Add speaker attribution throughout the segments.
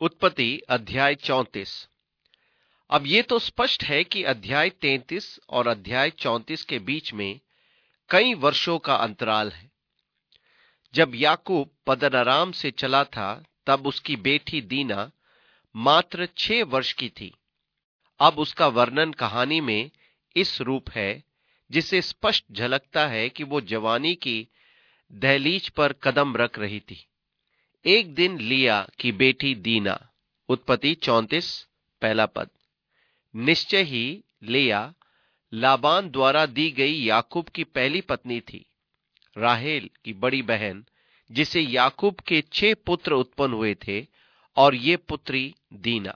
Speaker 1: उत्पत्ति अध्याय 34। अब ये तो स्पष्ट है कि अध्याय 33 और अध्याय 34 के बीच में कई वर्षों का अंतराल है। जब याकूब पद्दनराम से चला था तब उसकी बेटी दीना मात्र 6 वर्ष की थी। अब उसका वर्णन कहानी में इस रूप है जिससे स्पष्ट झलकता है कि वो जवानी की दहलीज पर कदम रख रही थी। एक दिन लिया की बेटी दीना, उत्पत्ति 34 पहला पद। निश्चय ही लिया लाबान द्वारा दी गई याकूब की पहली पत्नी थी, राहेल की बड़ी बहन, जिसे याकूब के 6 पुत्र उत्पन्न हुए थे और ये पुत्री दीना।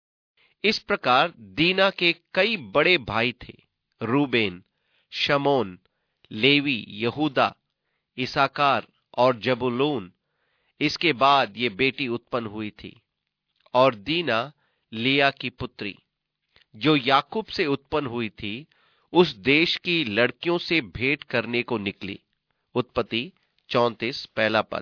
Speaker 1: इस प्रकार दीना के कई बड़े भाई थे, रूबेन, शमोन, लेवी, यहूदा, इसाकार और जबूलून। इसके बाद ये बेटी उत्पन्न हुई थी। और दीना लिया की पुत्री, जो याकूब से उत्पन्न हुई थी, उस देश की लड़कियों से भेंट करने को निकली। उत्पत्ति 34 पहला पद।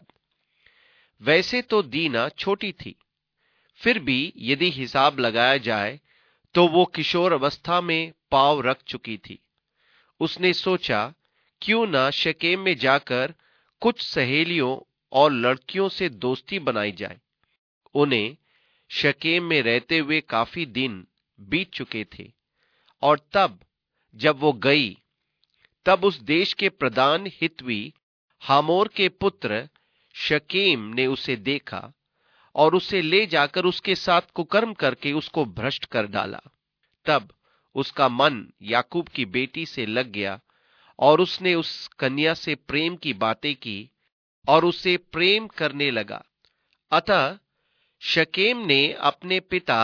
Speaker 1: वैसे तो दीना छोटी थी, फिर भी यदि हिसाब लगाया जाए तो वो किशोर अवस्था में पांव रख चुकी थी। उसने सोचा, क्यों ना शकेम में जाकर कुछ सहेलियों और लड़कियों से दोस्ती बनाई जाए। उन्हें शकेम में रहते हुए काफी दिन बीत चुके थे, और तब जब वो गई तब उस देश के प्रधान हित्वी हामोर के पुत्र शकेम ने उसे देखा और उसे ले जाकर उसके साथ कुकर्म करके उसको भ्रष्ट कर डाला। तब उसका मन याकूब की बेटी से लग गया और उसने उस कन्या से प्रेम की बातें की और उसे प्रेम करने लगा। अतः शकेम ने अपने पिता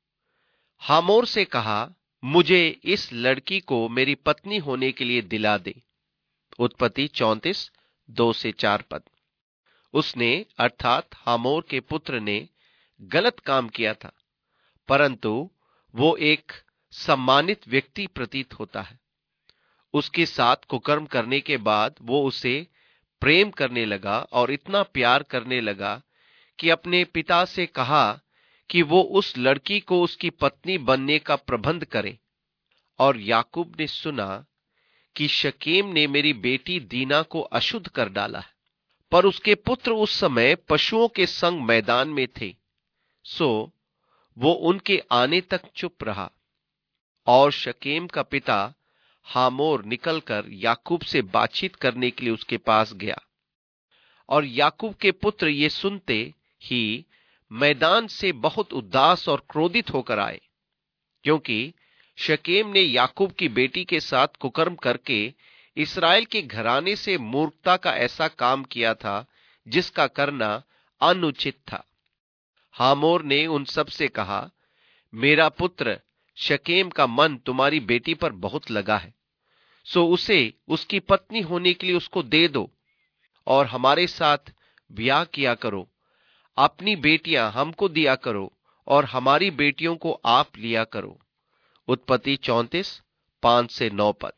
Speaker 1: हामोर से कहा, मुझे इस लड़की को मेरी पत्नी होने के लिए दिला दे। उत्पत्ति 34 2 से 4 पद। उसने अर्थात हामोर के पुत्र ने गलत काम किया था, परंतु वो एक सम्मानित व्यक्ति प्रतीत होता है। उसके साथ कुकर्म करने के बाद वो उसे प्रेम करने लगा और इतना प्यार करने लगा कि अपने पिता से कहा कि वो उस लड़की को उसकी पत्नी बनने का प्रबंध करे। और याकूब ने सुना कि शकेम ने मेरी बेटी दीना को अशुद्ध कर डाला है, पर उसके पुत्र उस समय पशुओं के संग मैदान में थे, सो वो उनके आने तक चुप रहा। और शकेम का पिता हामोर निकलकर याकूब से बातचीत करने के लिए उसके पास गया। और याकूब के पुत्र ये सुनते ही मैदान से बहुत उदास और क्रोधित होकर आए, क्योंकि शकेम ने याकूब की बेटी के साथ कुकर्म करके इस्राएल के घराने से मूर्खता का ऐसा काम किया था जिसका करना अनुचित था। हामोर ने उन सब से कहा, मेरा पुत्र शकेम का मन तुम्हारी बेटी पर बहुत लगा है, सो उसे उसकी पत्नी होने के लिए उसको दे दो और हमारे साथ ब्याह किया करो। अपनी बेटियां हमको दिया करो और हमारी बेटियों को आप लिया करो। उत्पत्ति 34 5 से 9 पद।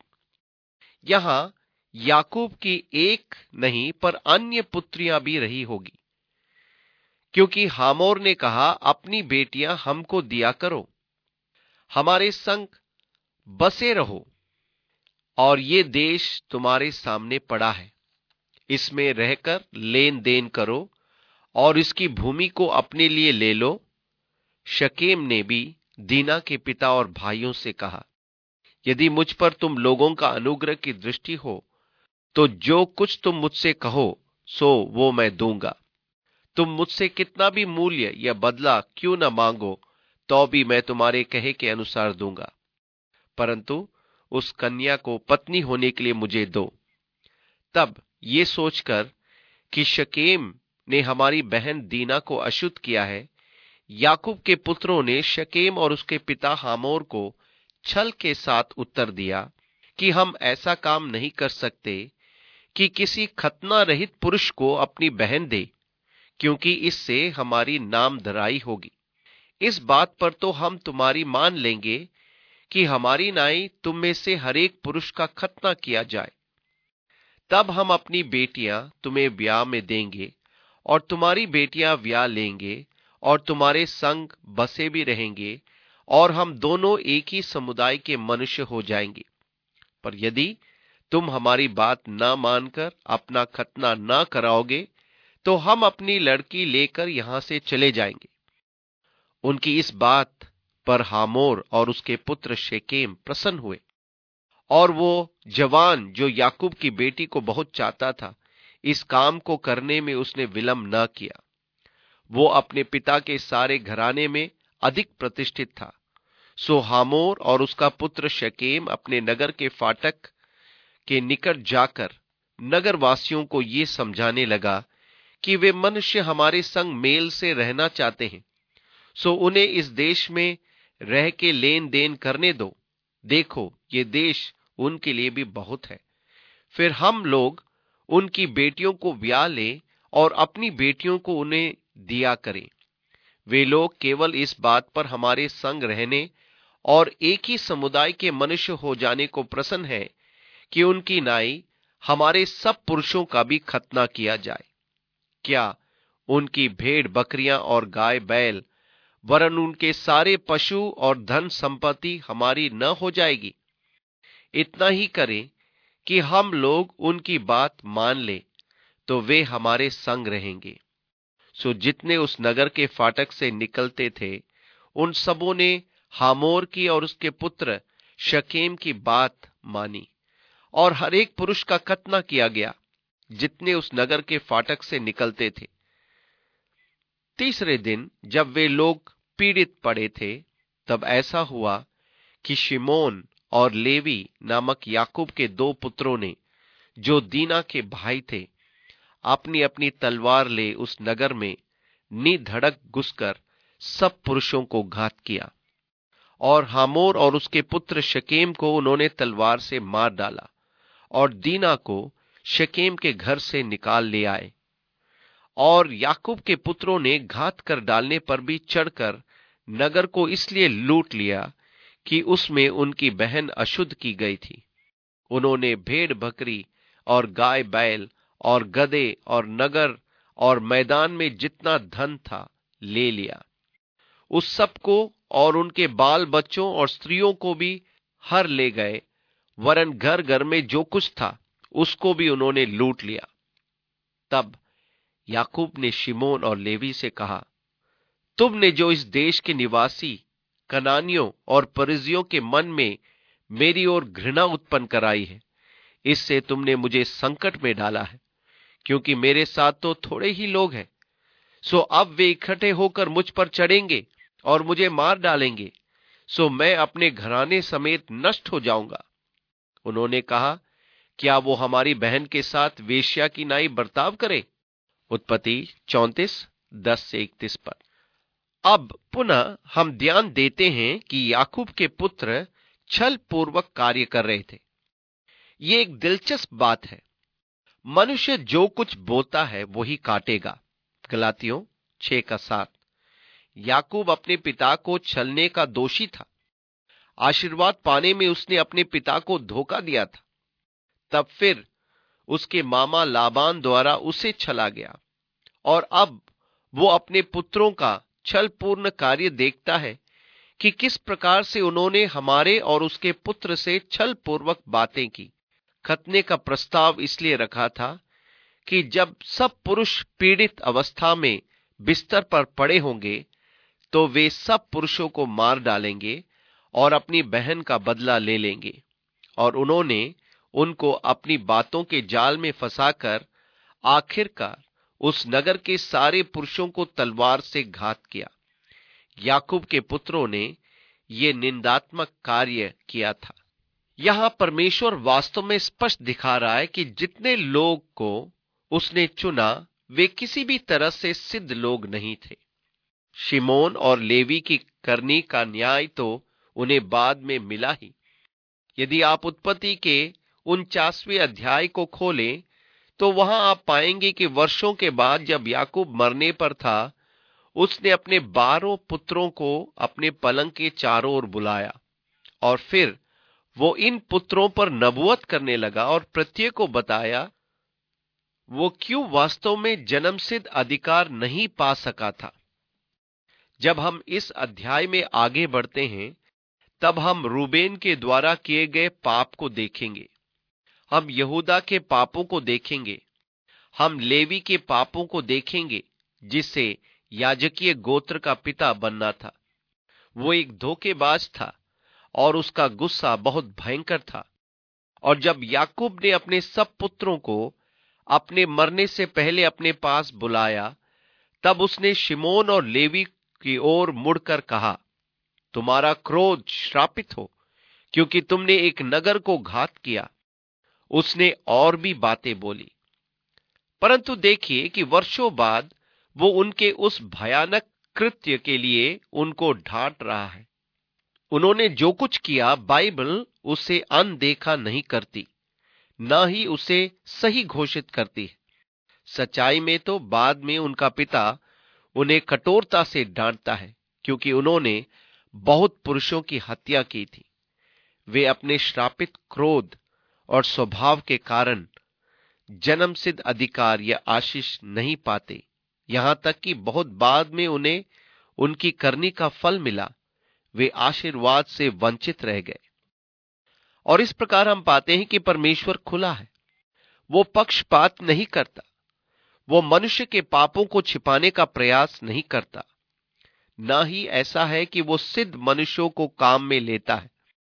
Speaker 1: यहां याकूब की एक नहीं पर अन्य पुत्रियां भी रही होगी, क्योंकि हामोर ने कहा, अपनी बेटियां हमको दिया करो, हमारे संग बसे रहो, और ये देश तुम्हारे सामने पड़ा है, इसमें रहकर लेन देन करो और इसकी भूमि को अपने लिए ले लो। शकेम ने भी दीना के पिता और भाइयों से कहा, यदि मुझ पर तुम लोगों का अनुग्रह की दृष्टि हो तो जो कुछ तुम मुझसे कहो सो वो मैं दूंगा। तुम मुझसे कितना भी मूल्य या बदला क्यों न मांगो, तो भी मैं तुम्हारे कहे के अनुसार दूंगा, परंतु उस कन्या को पत्नी होने के लिए मुझे दो। तब ये सोचकर कि शकेम ने हमारी बहन दीना को अशुद्ध किया है, याकूब के पुत्रों ने शकेम और उसके पिता हामोर को छल के साथ उत्तर दिया कि हम ऐसा काम नहीं कर सकते कि किसी खतना रहित पुरुष को अपनी बहन दे, क्योंकि इससे हमारी नामधराई होगी। इस बात पर तो हम तुम्हारी मान लेंगे कि हमारी नाई तुम में से हर एक पुरुष का खतना किया जाए, तब हम अपनी बेटियां तुम्हें ब्याह में देंगे और तुम्हारी बेटियां ब्याह लेंगे और तुम्हारे संग बसे भी रहेंगे और हम दोनों एक ही समुदाय के मनुष्य हो जाएंगे। पर यदि तुम हमारी बात न मानकर अपना खतना न कराओगे तो हम अपनी लड़की लेकर यहां से चले जाएंगे। उनकी इस बात पर हामोर और उसके पुत्र शेकेम प्रसन्न हुए, और वो जवान जो याकूब की बेटी को बहुत चाहता था, इस काम को करने में उसने विलंब न किया। वो अपने पिता के सारे घराने में अधिक प्रतिष्ठित था। सो हामोर और उसका पुत्र शकेम अपने नगर के फाटक के निकट जाकर नगरवासियों को ये समझाने लगा कि वे मनुष्य हमारे संग मेल से रहना चाहते हैं, सो उन्हें इस देश में रह के लेन देन करने दो। देखो, ये देश उनके लिए भी बहुत है। फिर हम लोग उनकी बेटियों को ब्याह लें और अपनी बेटियों को उन्हें दिया करें। वे लोग केवल इस बात पर हमारे संग रहने और एक ही समुदाय के मनुष्य हो जाने को प्रसन्न है कि उनकी नाई हमारे सब पुरुषों का भी खतना किया जाए। क्या उनकी भेड़ बकरियां और गाय बैल वरन उनके सारे पशु और धन संपत्ति हमारी न हो जाएगी? इतना ही करें कि हम लोग उनकी बात मान ले तो वे हमारे संग रहेंगे। सो जितने उस नगर के फाटक से निकलते थे, उन सबों ने हामोर की और उसके पुत्र शकेम की बात मानी, और हर एक पुरुष का खतना किया गया जितने उस नगर के फाटक से निकलते थे। तीसरे दिन जब वे लोग पीड़ित पड़े थे, तब ऐसा हुआ कि शिमोन और लेवी नामक याकूब के दो पुत्रों ने, जो दीना के भाई थे, अपनी अपनी तलवार ले उस नगर में निधड़क घुसकर सब पुरुषों को घात किया, और हामोर और उसके पुत्र शकेम को उन्होंने तलवार से मार डाला और दीना को शकेम के घर से निकाल ले आए। और याकूब के पुत्रों ने घात कर डालने पर भी चढ़कर नगर को इसलिए लूट लिया कि उसमें उनकी बहन अशुद्ध की गई थी। उन्होंने भेड़ बकरी और गाय बैल और गधे और नगर और मैदान में जितना धन था ले लिया। उस सब को और उनके बाल बच्चों और स्त्रियों को भी हर ले गए, वरन घर घर में जो कुछ था उसको भी उन्होंने लूट लिया। तब याकूब ने शिमोन और लेवी से कहा, तुमने जो इस देश के निवासी कनानियों और परिज्जियों के मन में मेरी ओर घृणा उत्पन्न कराई है, इससे तुमने मुझे संकट में डाला है, क्योंकि मेरे साथ तो थोड़े ही लोग हैं। सो अब वे इकट्ठे होकर मुझ पर चढ़ेंगे और मुझे मार डालेंगे, सो मैं अपने घराने समेत नष्ट हो जाऊंगा। उन्होंने कहा, क्या वो हमारी बहन के साथ वेश्या की नाई बर्ताव करे? उत्पत्ति 34:10-31 पर। अब पुनः हम ध्यान देते हैं कि याकूब के पुत्र छल पूर्वक कार्य कर रहे थे। ये एक दिलचस्प बात है। मनुष्य जो कुछ बोता है वही काटेगा। गलातियों 6:7। याकूब अपने पिता को छलने का दोषी था। आशीर्वाद पाने में उसने अपने पिता को धोखा दिया था। तब फिर उसके मामा लाबान द्वारा उसे छला गया, और अब वो अपने पुत्रों का छलपूर्ण कार्य देखता है कि किस प्रकार से उन्होंने हमारे और उसके पुत्र से छल पूर्वक बातें की। खतने का प्रस्ताव इसलिए रखा था कि जब सब पुरुष पीड़ित अवस्था में बिस्तर पर पड़े होंगे तो वे सब पुरुषों को मार डालेंगे और अपनी बहन का बदला ले लेंगे। और उन्होंने उनको अपनी बातों के जाल में फंसाकर आखिरकार उस नगर के सारे पुरुषों को तलवार से घात किया। याकूब के पुत्रों ने ये निंदात्मक कार्य किया था। यहां परमेश्वर वास्तव में स्पष्ट दिखा रहा है कि जितने लोग को उसने चुना वे किसी भी तरह से सिद्ध लोग नहीं थे। शिमोन और लेवी की करनी का न्याय तो उन्हें बाद में मिला ही। यदि आप उत्पत्ति के 49वें अध्याय को खोलें तो वहां आप पाएंगे कि वर्षों के बाद जब याकूब मरने पर था, उसने अपने 12 पुत्रों को अपने पलंग के चारों ओर बुलाया, और फिर वो इन पुत्रों पर नबूवत करने लगा और प्रत्येक को बताया वो क्यों वास्तव में जन्मसिद्ध अधिकार नहीं पा सका था। जब हम इस अध्याय में आगे बढ़ते हैं, तब हम रूबेन के द्वारा किए गए पाप को देखेंगे, हम यहूदा के पापों को देखेंगे, हम लेवी के पापों को देखेंगे, जिससे याजकीय गोत्र का पिता बनना था। वो एक धोखेबाज था और उसका गुस्सा बहुत भयंकर था। और जब याकूब ने अपने सब पुत्रों को अपने मरने से पहले अपने पास बुलाया, तब उसने शिमोन और लेवी की ओर मुड़कर कहा, तुम्हारा क्रोध श्रापित हो, क्योंकि तुमने एक नगर को घात किया। उसने और भी बातें बोली, परंतु देखिए कि वर्षों बाद वो उनके उस भयानक कृत्य के लिए उनको डांट रहा है। उन्होंने जो कुछ किया, बाइबल उसे अनदेखा नहीं करती, न ही उसे सही घोषित करती है। सच्चाई में तो बाद में उनका पिता उन्हें कठोरता से डांटता है, क्योंकि उन्होंने बहुत पुरुषों की हत्या की थी। वे अपने श्रापित क्रोध और स्वभाव के कारण जन्मसिद्ध अधिकार या आशीष नहीं पाते, यहां तक कि बहुत बाद में उन्हें उनकी करनी का फल मिला, वे आशीर्वाद से वंचित रह गए। और इस प्रकार हम पाते हैं कि परमेश्वर खुला है, वो पक्षपात नहीं करता, वो मनुष्य के पापों को छिपाने का प्रयास नहीं करता, ना ही ऐसा है कि वो सिद्ध मनुष्यों को काम में लेता है।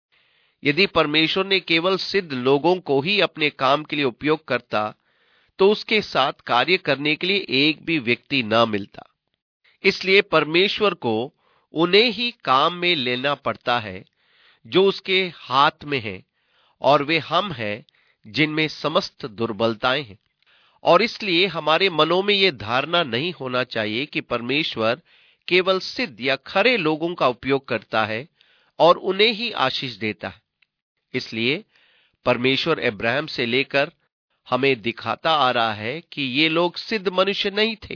Speaker 1: यदि परमेश्वर ने केवल सिद्ध लोगों को ही अपने काम के लिए उपयोग करता, तो उसके साथ कार्य करने के लिए एक भी व्यक्ति ना मिलता। इसलिए परमेश्वर को उन्हें ही काम में लेना पड़ता है जो उसके हाथ में है, और वे हम हैं जिनमें समस्त दुर्बलताएं हैं। और इसलिए हमारे मनों में यह धारणा नहीं होना चाहिए कि परमेश्वर केवल सिद्ध या खरे लोगों का उपयोग करता है और उन्हें ही आशीष देता है। इसलिए परमेश्वर अब्राहम से लेकर हमें दिखाता आ रहा है कि ये लोग सिद्ध मनुष्य नहीं थे,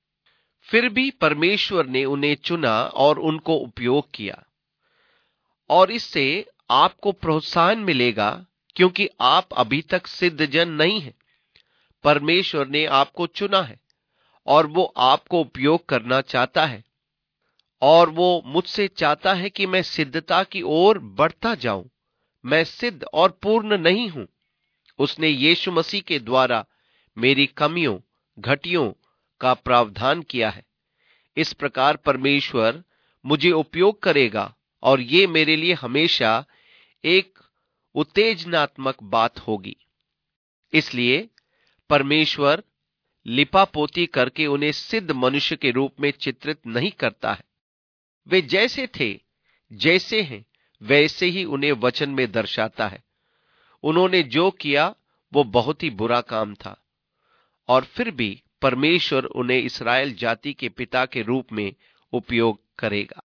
Speaker 1: फिर भी परमेश्वर ने उन्हें चुना और उनको उपयोग किया। और इससे आपको प्रोत्साहन मिलेगा, क्योंकि आप अभी तक सिद्ध जन नहीं हैं। परमेश्वर ने आपको चुना है और वो आपको उपयोग करना चाहता है, और वो मुझसे चाहता है कि मैं सिद्धता की ओर बढ़ता जाऊं। मैं सिद्ध और पूर्ण नहीं हूं। उसने यीशु मसीह के द्वारा मेरी कमियों, घटियों का प्रावधान किया है। इस प्रकार परमेश्वर मुझे उपयोग करेगा, और ये मेरे लिए हमेशा एक उत्तेजनात्मक बात होगी। इसलिए परमेश्वर लिपापोती करके उन्हें सिद्ध मनुष्य के रूप में चित्रित नहीं करता है। वे जैसे थे, जैसे हैं, वैसे ही उन्हें वचन में दर्शाता है। उन्होंने जो किया वो बहुत ही बुरा काम था, और फिर भी परमेश्वर उन्हें इस्राएल जाति के पिता के रूप में उपयोग करेगा।